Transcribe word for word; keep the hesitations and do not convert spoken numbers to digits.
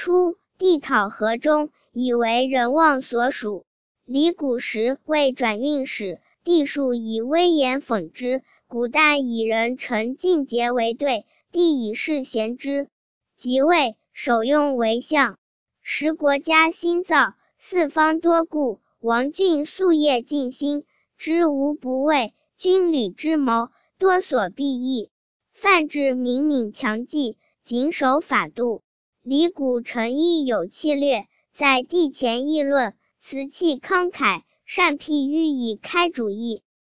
初，地讨河中，以为人望所属。李谷时为转运使，帝数以威严讽之。古代以人臣尽节为对，帝以事贤之。即位，首用为相。时国家兴造，四方多故，王俊夙夜尽心，知无不畏。军旅之谋，多所裨益。范质敏敏强记，谨守法度。李谷诚意有气略，在帝前议论，辞气慷慨，善辟寓以开主意。